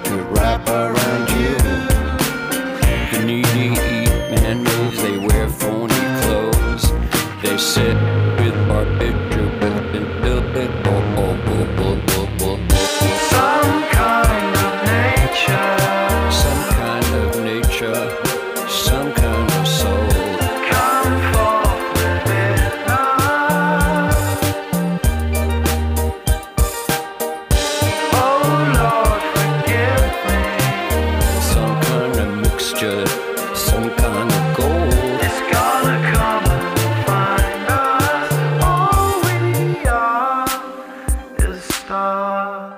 could wrap around you. The needy eat man moves, they wear phony clothes. They sit with our picture and build it. Some kind of nature, some kind of nature, some kind of soul. Come forth within us. Oh Lord, forgive me. Some kind of mixture, some kind of gold. It's gonna come and find us. All we are is stars.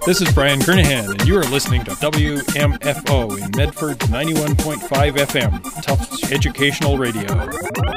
This is Brian Kernahan, and you are listening to WMFO in Medford 91.5 FM, Tufts Educational Radio.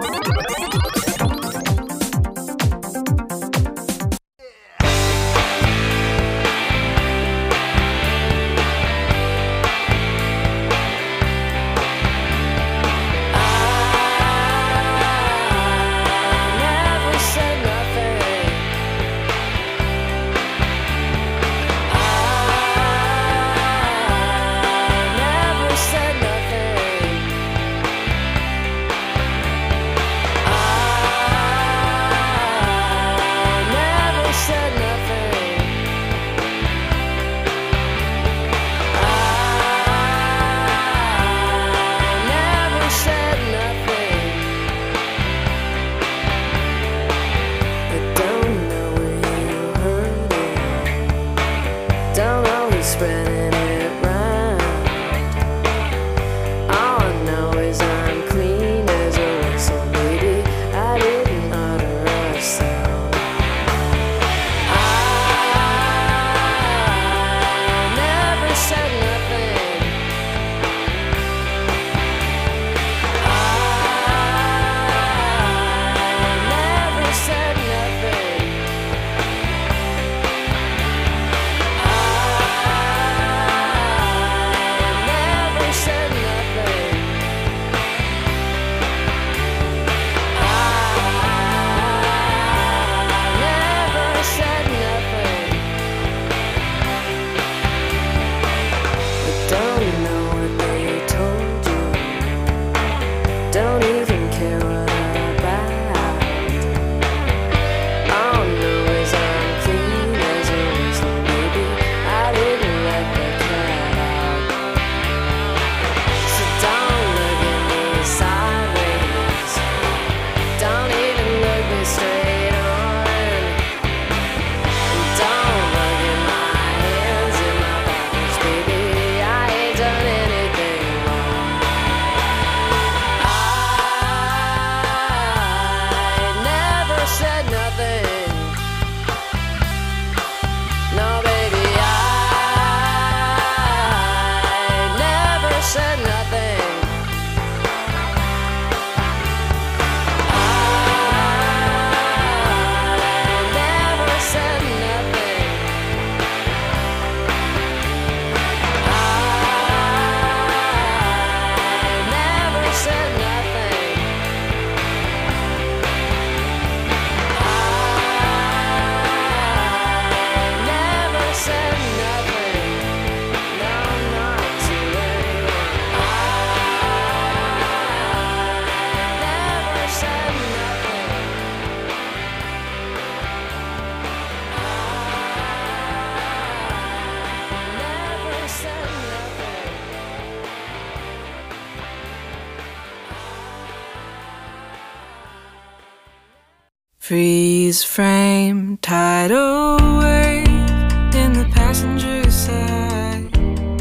Freeze frame, tidal wave in the passenger side.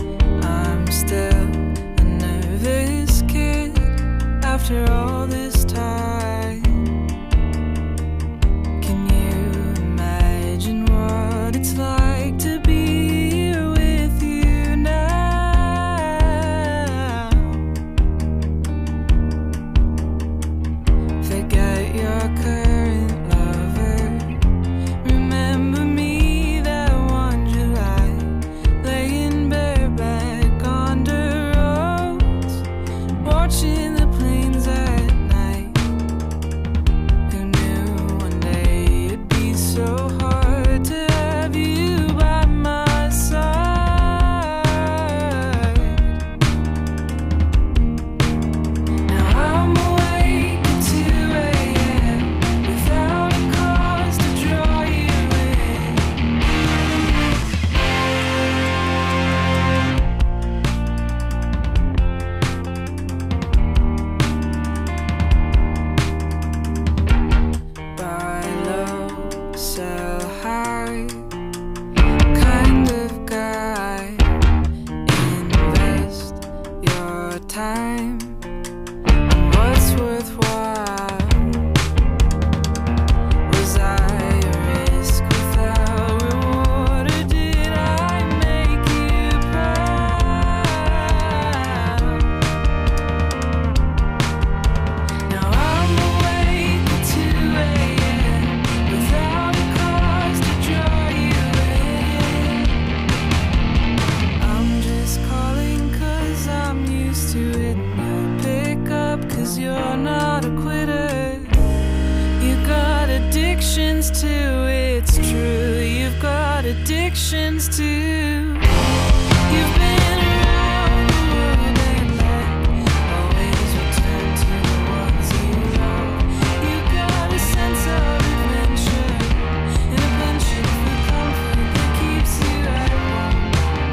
I'm still a nervous kid after all this time. Can you imagine what it's like to be here with you now? Forget your current lover. Remember addictions too. You've been around the world and back, always return to the ones you love. You've got a sense of adventure and a penchant for comfort that keeps you at home.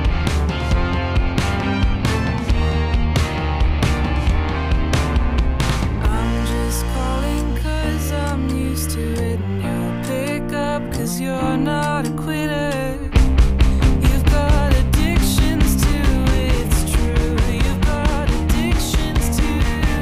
I'm just calling 'cause I'm used to it, and you'll pick up 'cause you're not a quitter. You've got addictions too, it's true. You've got addictions too.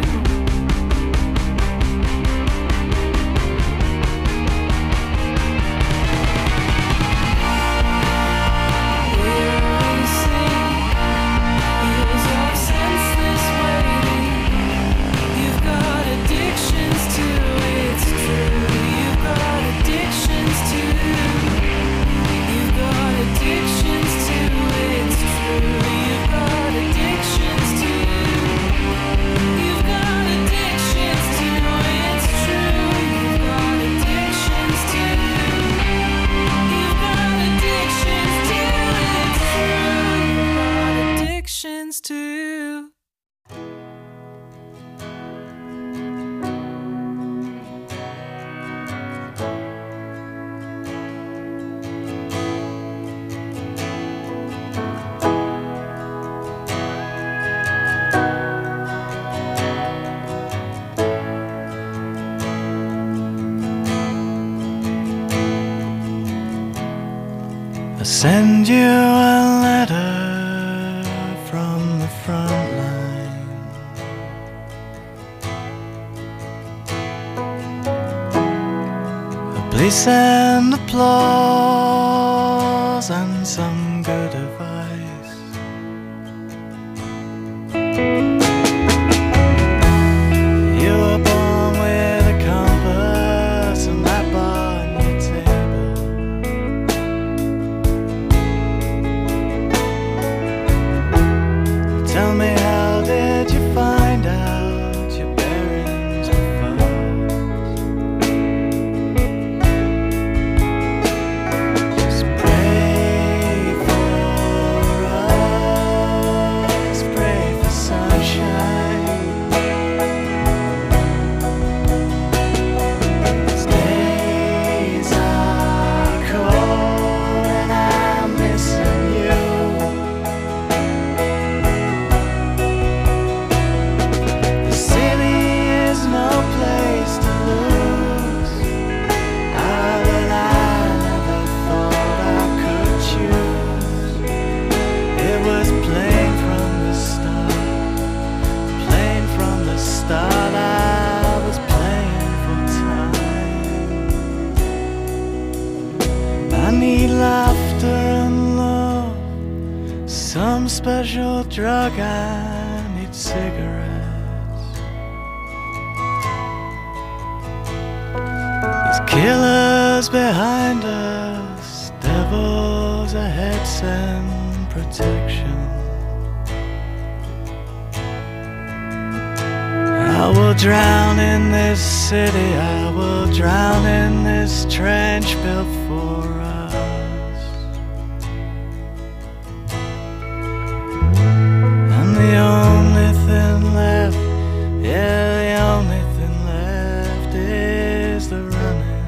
We're racing, years of senseless waiting. You've got addictions too, it's true. You've got addictions too. You've got addictions too, it's true. You've got addictions too. You've got addictions too, it's true. You've got addictions too. You've got addictions too, it's true. You've got addictions too. I send you a letter from the front line. Please send applause and some good advice. You were born with a compass and that bar on your table. Tell me, how did you find out your bearings were false? Just pray for us, pray for sunshine. These days are cold and I'm missing you. The city is no place to lose. Ah, but I never thought I could choose. It was plain from the start, plain from the start. I was playing for time. I need laughter and love, some special drug. I need cigarettes. There's killers behind us, devils ahead, send protection. I will drown in this city, I will drown in this trench built for us. And the only thing left, yeah, the only thing left is the running.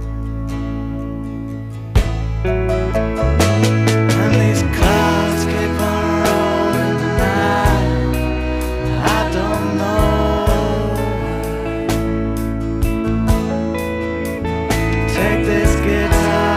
And these clouds keep on rolling tonight. I don't know why. Take this guitar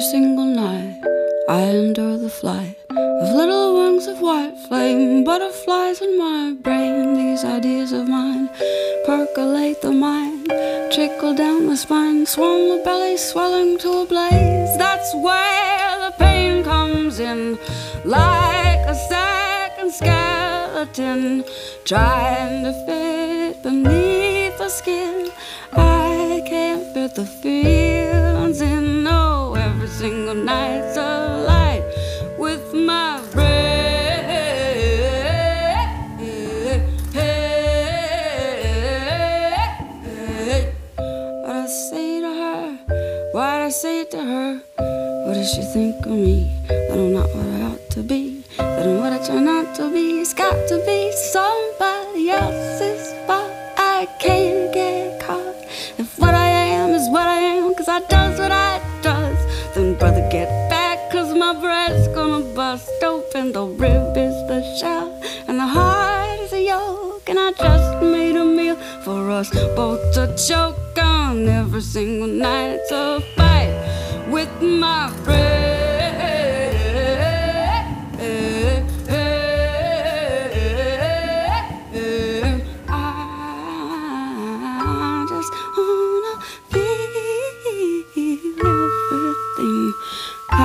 single night I endure the flight of little wings of white flame, butterflies in my brain. These ideas of mine percolate the mind, trickle down the spine, swell the belly, swelling to a blaze. That's where the pain comes in, like a second skeleton trying to fit beneath the skin. I can't fit the feelings in. No, every single night's a light with my brain. What I say to her, what I say to her, what does she think of me? That I'm not what I ought to be, that I'm what I try not to be. It's got to be somebody else's fault. I can't get caught. If what I am is what I am, 'cause I does what I does, then brother get back, 'cause my breast's gonna bust open. The rib is the shell and the heart is a yolk, and I just made a meal for us both to choke on. Every single night it's a fight with my breath. I just wanna feel everything. I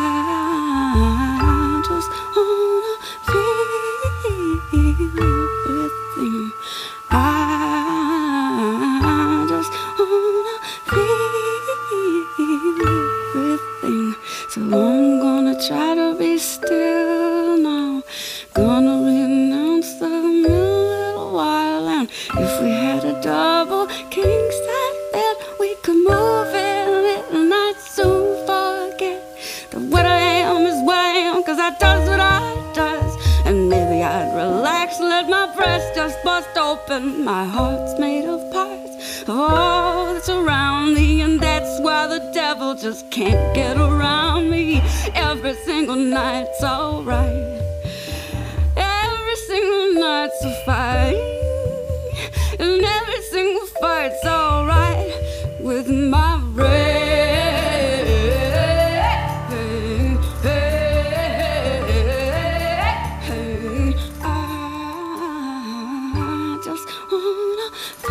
just wanna feel everything. I just wanna feel everything. So I'm gonna try to be still now. Gonna renounce the little while, and if we had a double king size bed, we could move in it, and I'd soon forget that what I am is what I am, 'cause I does what I does. And maybe I'd relax, let my breast just bust open. My heart's made of parts of all that's around me, and that's why the devil just can't get around me. Every single night's alright. Every single night's a fight, and every single fight's alright with my brain. I just wanna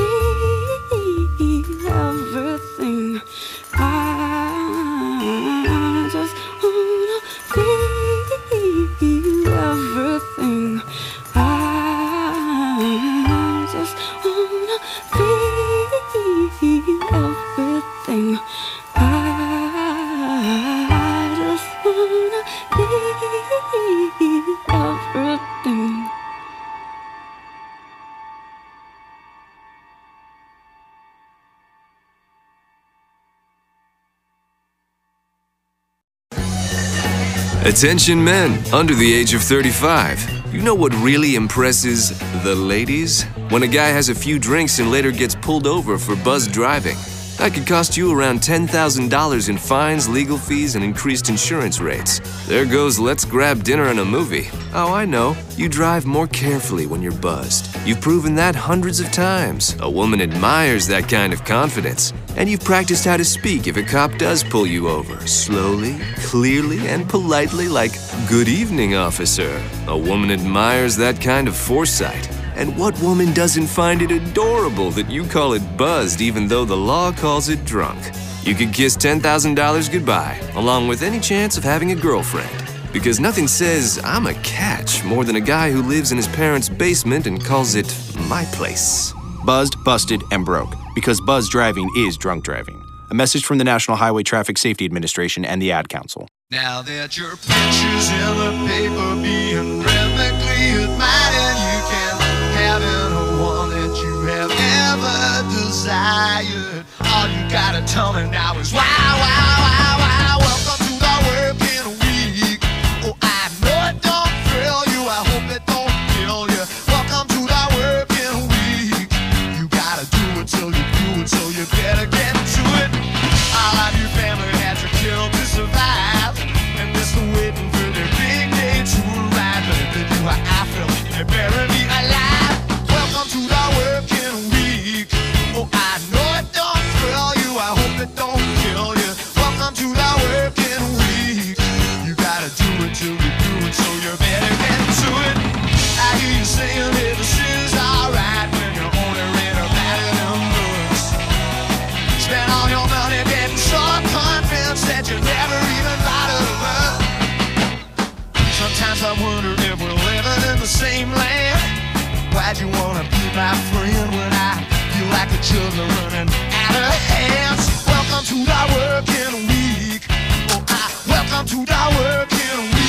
feel everything. I just wanna feel everything. I just wanna feel everything. I just wanna feel everything. Attention men under the age of 35. You know what really impresses the ladies? When a guy has a few drinks and later gets pulled over for buzzed driving. That could cost you around $10,000 in fines, legal fees, and increased insurance rates. There goes let's grab dinner and a movie. Oh, I know. You drive more carefully when you're buzzed. You've proven that hundreds of times. A woman admires that kind of confidence. And you've practiced how to speak if a cop does pull you over. Slowly, clearly, and politely, like, "Good evening, officer." A woman admires that kind of foresight. And what woman doesn't find it adorable that you call it buzzed even though the law calls it drunk? You could kiss $10,000 goodbye, along with any chance of having a girlfriend. Because nothing says I'm a catch more than a guy who lives in his parents' basement and calls it my place. Buzzed, busted, and broke. Because buzz driving is drunk driving. A message from the National Highway Traffic Safety Administration and the Ad Council. Now that your picture's in the paper being rhythmically admired, you can have any one that you have ever desired. All you gotta tell me now is wow, wow, wow, wow. Welcome to the working week. Oh, I know it don't thrill you. I hope it don't kill you. Welcome to the working week. You gotta do it till you do it, so you better get to it. All of your family had to kill to survive, and they're still waiting for their big day to arrive. But if they do how I feel, they bury me alive. Welcome to the working week. Oh, I know it don't thrill you. I hope it don't kill you. Welcome decide you wanna be my friend when I feel like the jugs are running out of hands. Welcome to the working week. Oh, welcome to the working week.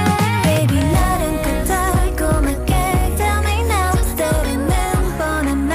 Baby 나는 꼭 달콤하게 Tell me now 떠오르는 뻔한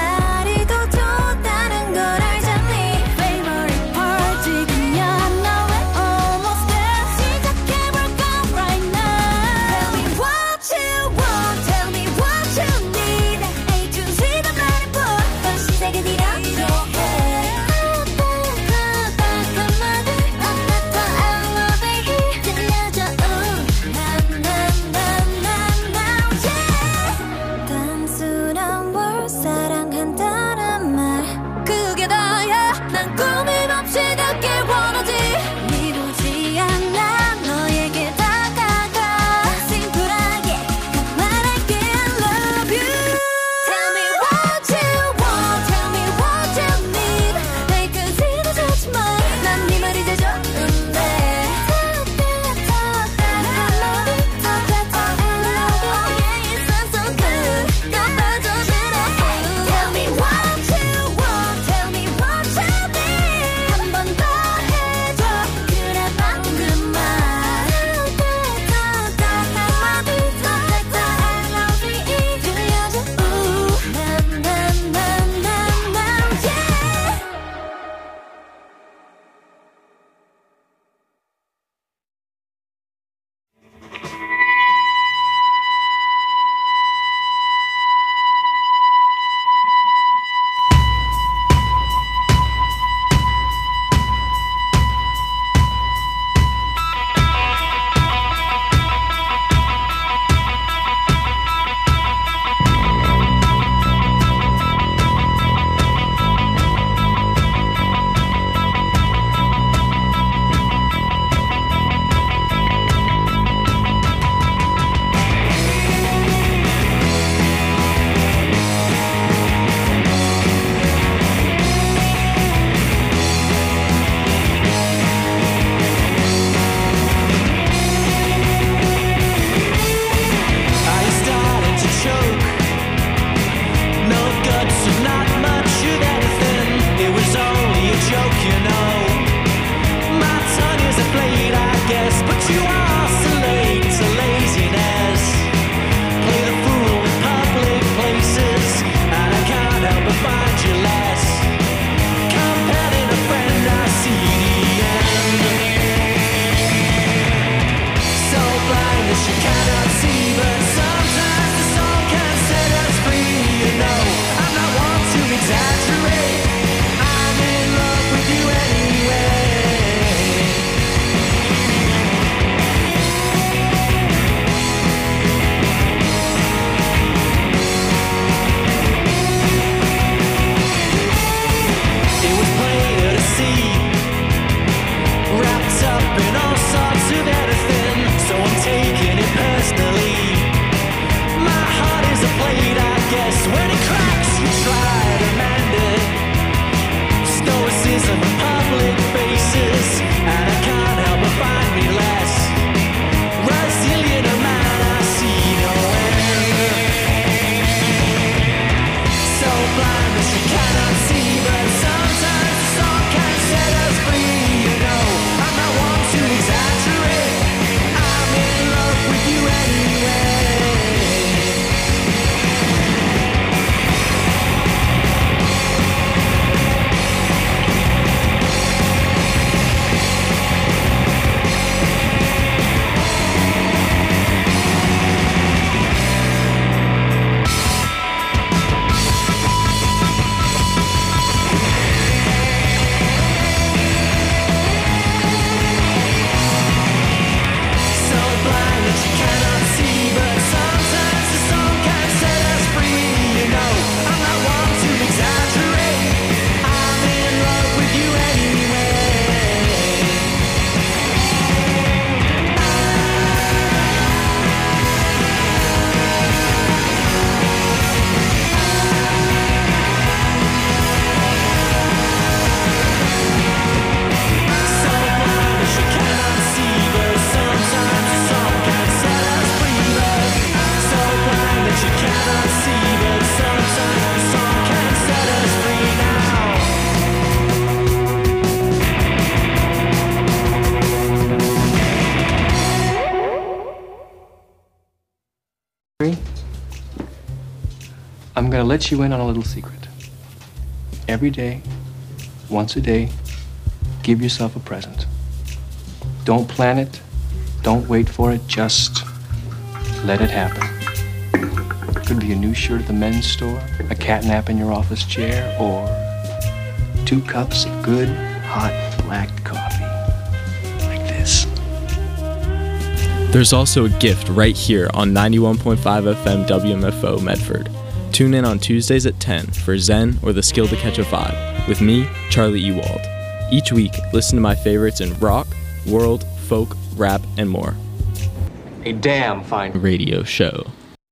I'm going to let you in on a little secret. Every day, once a day, give yourself a present. Don't plan it. Don't wait for it. Just let it happen. Could be a new shirt at the men's store, a cat nap in your office chair, or 2 cups of good, hot, black coffee. Like this. There's also a gift right here on 91.5 FM WMFO Medford. Tune in on Tuesdays at 10 for Zen or the Skill to Catch a Vibe with me, Charlie Ewald. Each week, listen to my favorites in rock, world, folk, rap, and more. A damn fine Radio show.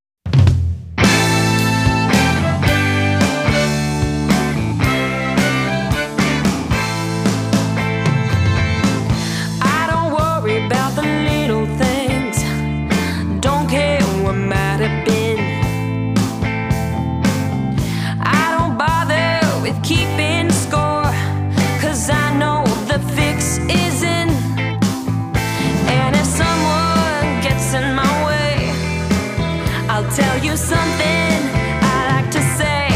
I don't worry about the little things. Don't care what might have been. I don't bother with keeping score, 'cause I know the fix is in. And if someone gets in my way, I'll tell you something I like to say.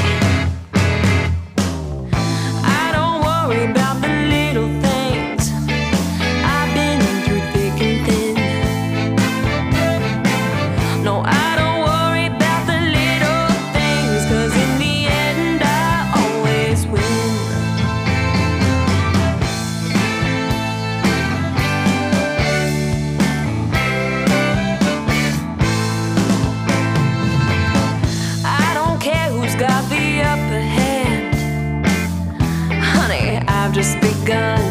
I don't worry about the little things. I've been through thick and thin. No, I don't worry about the little things, 'cause in the end I always win. I don't care who's got the upper hand. Honey, I've just begun.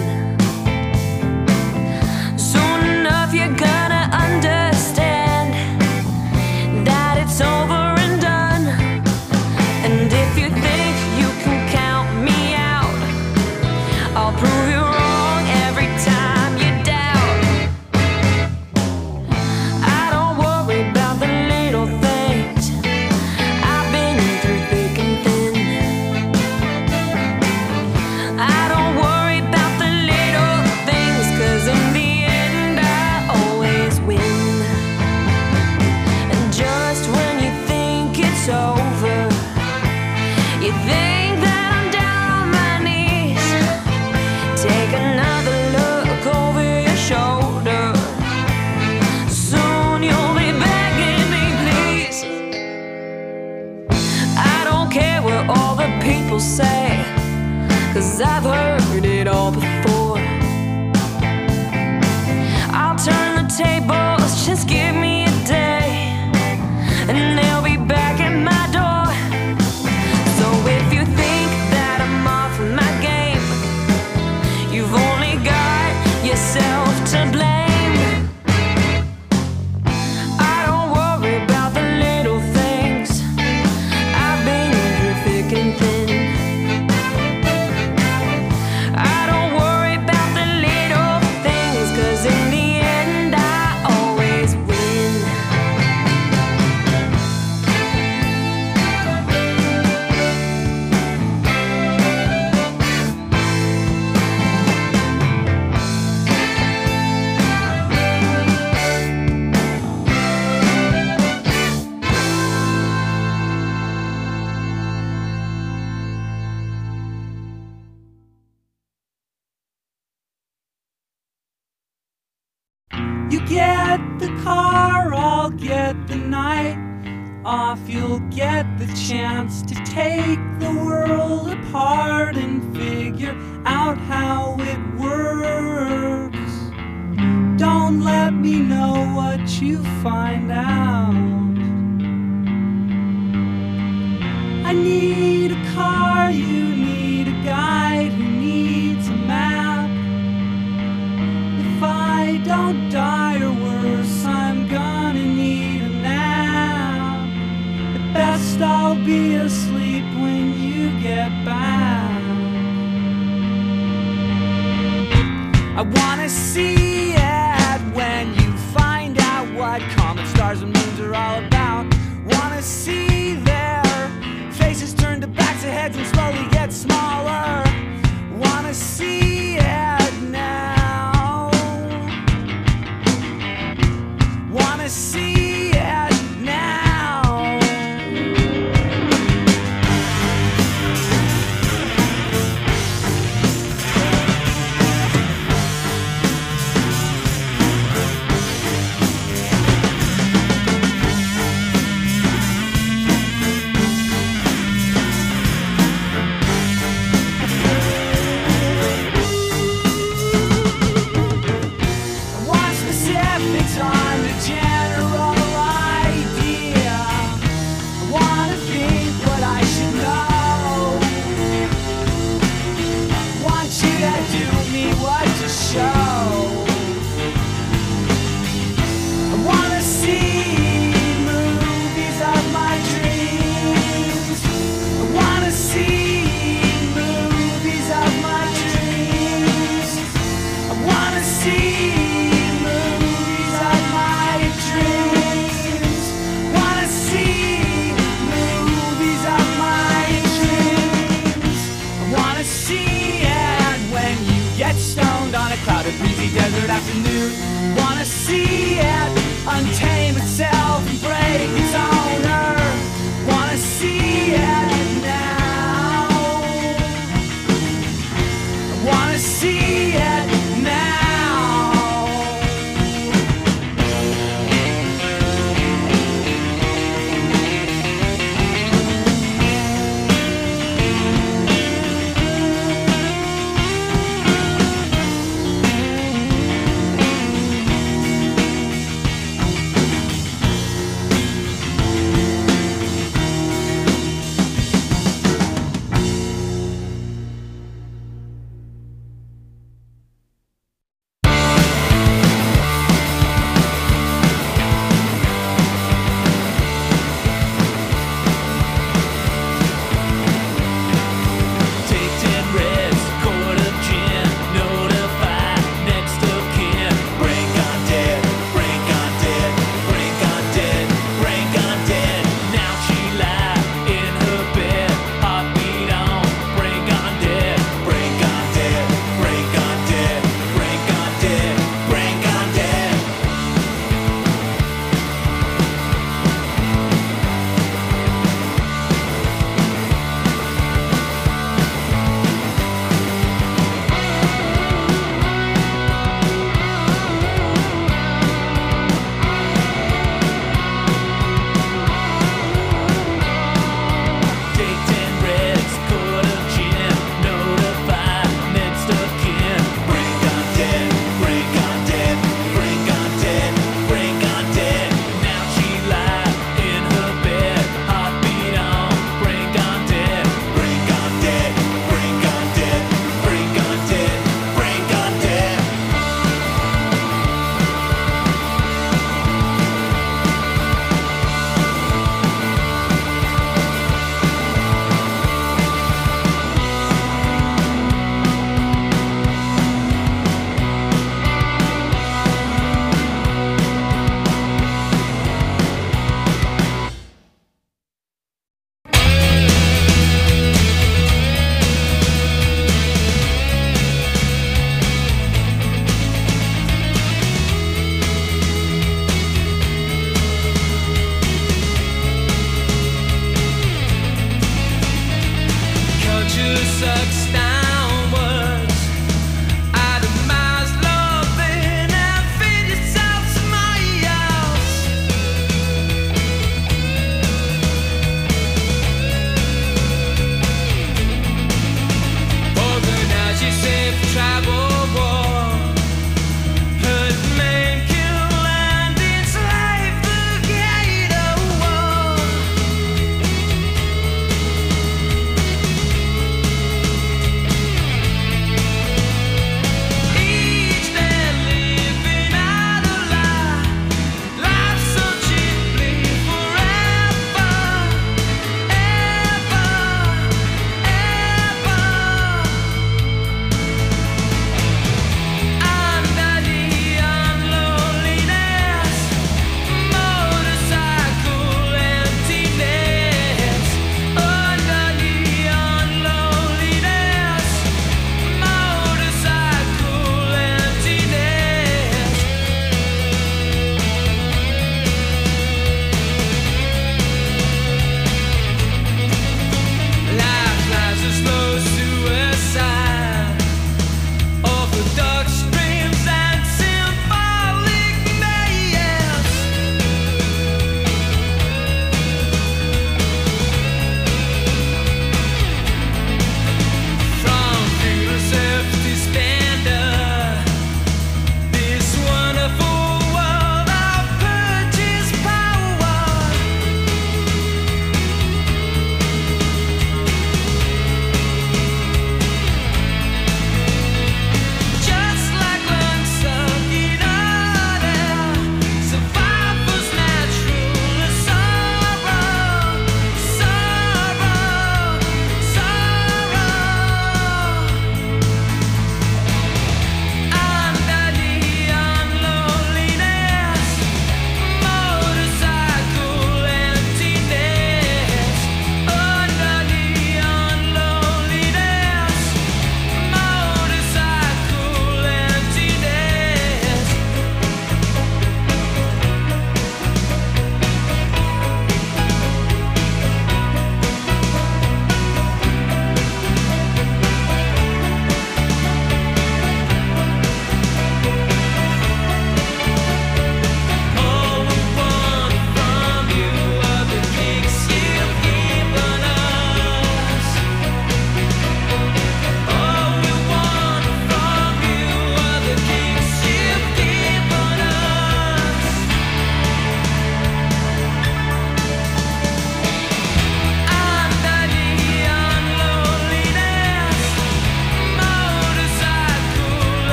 Soon enough you're gonna understand that it's over and done. And if you think you can count me out, I'll prove you wrong every time you doubt. I don't worry about the little things. I've been through thick and thin. I don't worry about the little things, 'cause in the end I always win. And just when you think it's over, you think that I'm down on my knees. Take another look over your shoulder. Soon you'll be begging me, please. I don't care what all the people say, 'cause I've heard it all before. I'll turn the tables, just give me a day, and they'll be back at my door. So if you think that I'm off my game, you've only got yourself to blame. I don't worry about the little things. I've been through thick and thin. I don't worry about the little things, 'cause in the end I always win. You get the car, I'll get the night off. You'll get the chance to take the world apart and figure out how it works. Don't let me know what you find out. I need a car, you need a guide who needs a map. If I don't die or worse, I'm gonna need a nap. At best I'll be asleep when you get back. I wanna see it when you find out what comets, stars, and moons are all about. Wanna see their faces turn to backs of heads and slowly get smaller. Wanna see it now. Wanna see it now.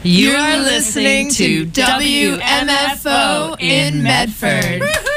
You are listening to WMFO in Medford.